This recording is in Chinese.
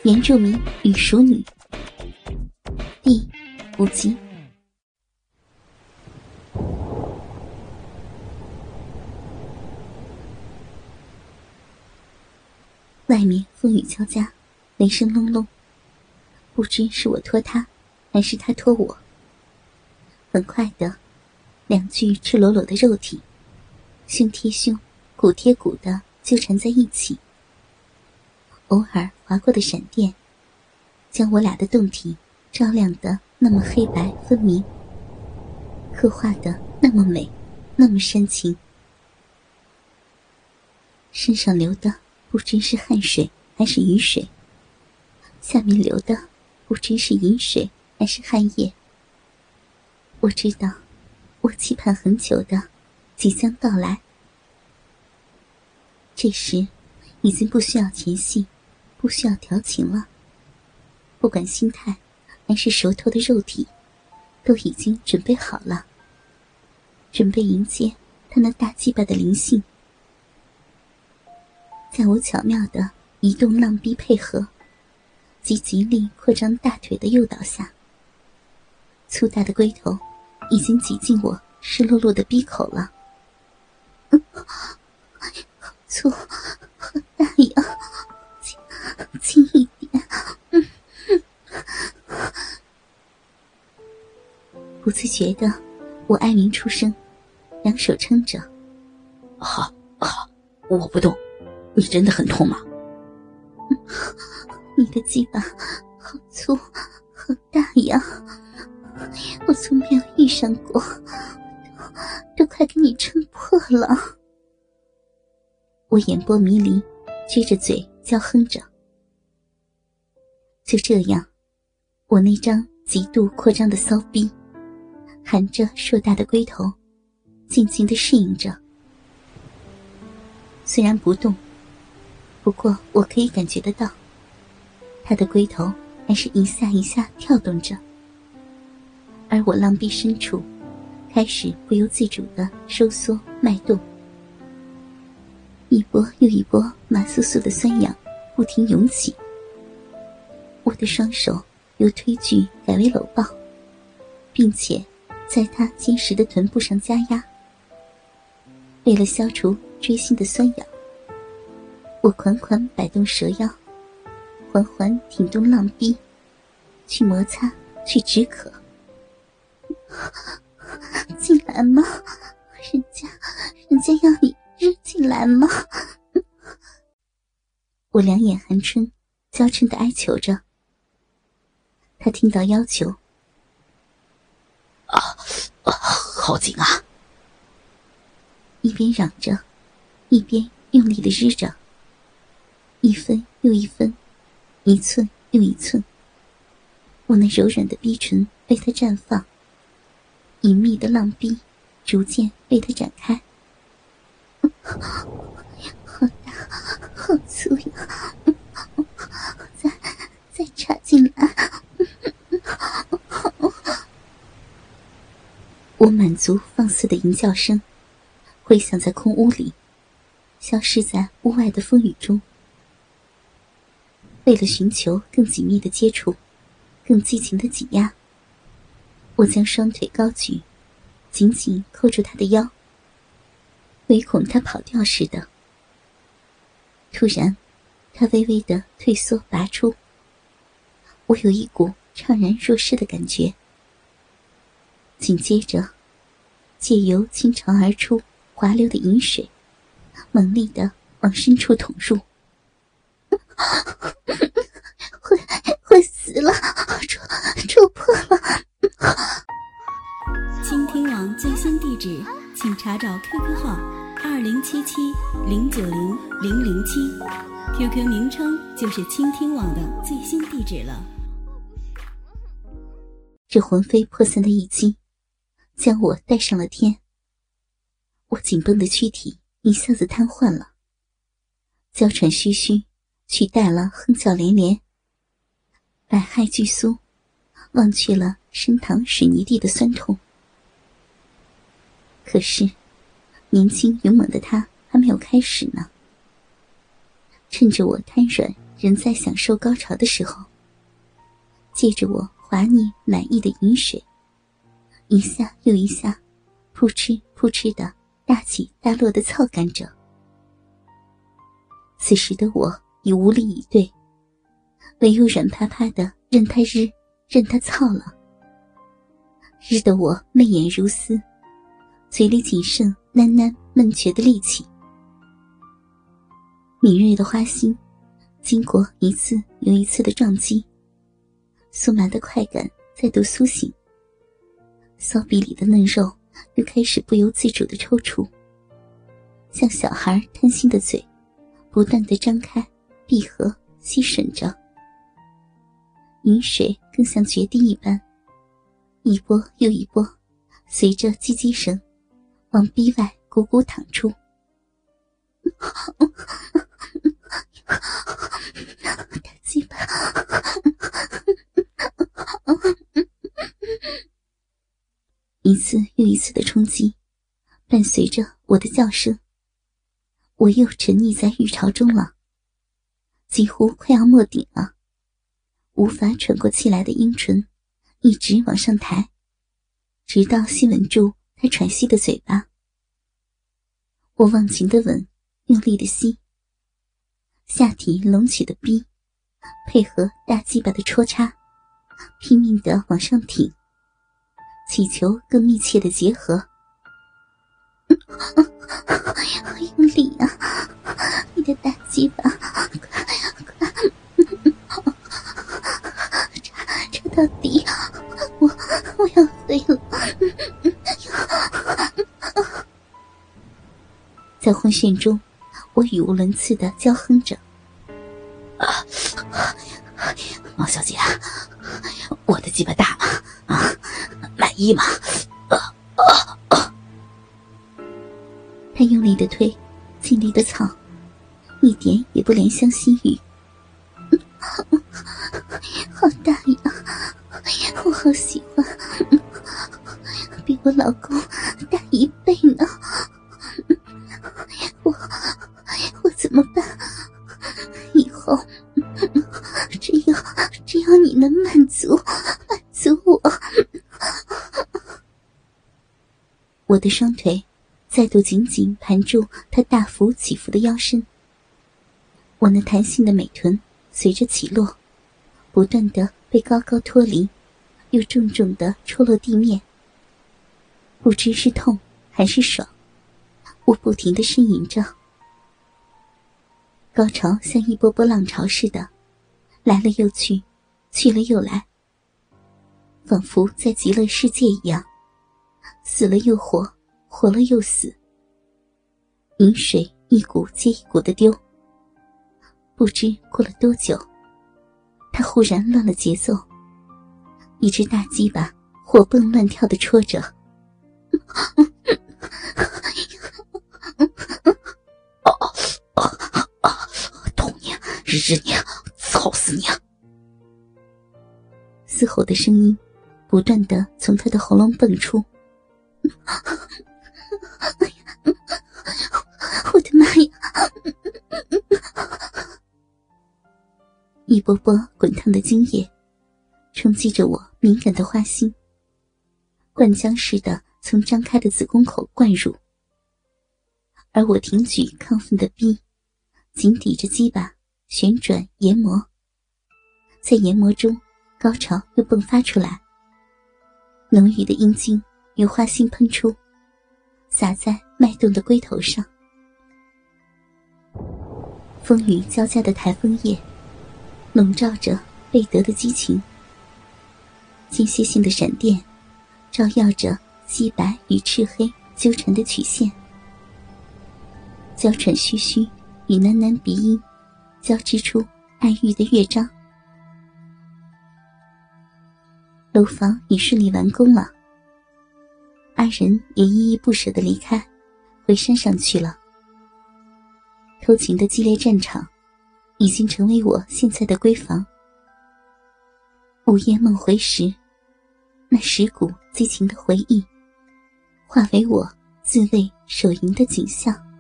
原住民与熟女第5集。外面风雨交加，雷声隆隆，不知是我拖他还是他拖我。很快的，两具赤裸裸的肉体胸贴胸骨贴骨的纠缠在一起，偶尔划过的闪电将我俩的胴体照亮得那么黑白分明，刻画得那么美，那么深情。身上流的不知是汗水还是雨水，下面流的不知是饮水还是汗液。我知道我期盼很久的即将到来。这时已经不需要前戏，不需要调情了，不管心态还是熟透的肉体都已经准备好了，准备迎接他那大鸡巴的灵性。在我巧妙的移动浪逼配合及极力扩张大腿的诱导下，粗大的龟头已经挤进我湿漉漉的逼口了。好粗好大呀，轻一点。不自觉的我哀鸣出声，两手撑着。 好，我不动，你真的很痛吗？ 你的鸡巴好粗好大呀，我从没有遇上过，都快给你撑破了。我眼波迷离，撅着嘴娇哼着。就这样，我那张极度扩张的骚逼含着硕大的龟头静静地适应着。虽然不动，不过我可以感觉得到他的龟头还是一下一下跳动着，而我浪壁深处开始不由自主地收缩脉动，一波又一波麻酥酥的酸痒不停涌起。我的双手由推拒改为搂抱，并且在他坚实的臀部上加压。为了消除锥心的酸痒，我款款摆动蛇腰，缓缓挺动浪逼，去摩擦，去止渴。进来吗？人家要你日进来吗？我两眼含春，娇嗔地哀求着。他听到要求， 好紧啊！ 一边嚷着，一边用力地日着，一分又一分，一寸又一寸。我那柔软的逼唇被他绽放，隐秘的浪逼逐渐被他展开。好大好粗呀，再插进来。我满足放肆的吟叫声回响在空屋里，消失在屋外的风雨中。为了寻求更紧密的接触，更激情的挤压，我将双腿高举，紧紧扣住他的腰，唯恐他跑掉似的。突然他微微的退缩拔出，我有一股怅然若失的感觉。紧接着借由倾巢而出滑流的饮水猛力的往深处捅入。会死了，戳破了。 倾听网最新地址请查找 QQ 号2077090007， QQ 名称就是倾听网的最新地址了。 这魂飞魄散的一击将我带上了天，我紧绷的躯体一下子瘫痪了，娇喘吁吁取代了哼叫连连，百骸俱酥，忘去了深塘水泥地的酸痛。可是年轻勇猛的他还没有开始呢。趁着我瘫软仍在享受高潮的时候，借着我滑腻满意的饮水，一下又一下扑哧扑哧的大起大落的操干着。此时的我已无力以对，唯有软趴趴的任他日任他操了。日得我媚眼如丝，嘴里仅剩喃喃闷绝的力气。敏锐的花心经过一次又一次的撞击，酥麻的快感再度苏醒，骚逼里的嫩肉又开始不由自主的抽搐，像小孩贪心的嘴不断地张开闭合吸吮着。饮水更像决堤一般，一波又一波随着唧唧声往逼外汩汩淌出。大鸡巴，一次又一次的冲击伴随着我的叫声，我又沉溺在欲潮中了，几乎快要没顶了。无法喘过气来的阴唇一直往上抬，直到吸吻住他喘息的嘴巴。我忘情的吻，用力的吸，下体隆起的逼配合大鸡巴的戳插，拼命地往上挺，祈求更密切的结合。好用力啊，你的大鸡巴快插到底，我要飞了。在昏眩中，我语无伦次地娇哼着： 王小姐，我的鸡巴大吗？啊，满意吗？ 他用力地推，尽力地操，一点也不怜香惜玉。好大呀，我好喜欢，比我老公大1倍呢。我怎么办？以后只要你能满足我。我的双腿再度紧紧盘住他大幅起伏的腰身，我那弹性的美臀随着起落不断地被高高脱离，又重重地戳落地面。不知是痛还是爽，我不停地呻吟着。高潮像一波波浪潮似的，来了又去，去了又来，仿佛在极乐世界一样，死了又活，活了又死。饮水一股接一股的丢，不知过了多久，他忽然乱了节奏，一只大鸡巴活蹦乱跳地戳着。 痛你，日你，操死你！ 嘶吼的声音不断地从他的喉咙蹦出。我的妈呀！一波波滚烫的精液冲击着我敏感的花心，灌浆似的从张开的子宫口灌入，而我挺举亢奋的逼紧抵着鸡巴旋转研磨，在研磨中高潮又迸发出来，浓郁的阴茎由花心喷出，洒在脉动的龟头上。风雨交加的台风夜笼罩着贝德的激情，间歇性的闪电照耀着鸡白与赤黑纠缠的曲线，娇喘吁吁与喃喃鼻音交织出爱欲的乐章。楼房已顺利完工了，二人也依依不舍地离开，回山上去了。偷情的激烈战场已经成为我现在的闺房。午夜梦回时，那蚀骨激情的回忆化为我自慰手淫的景象。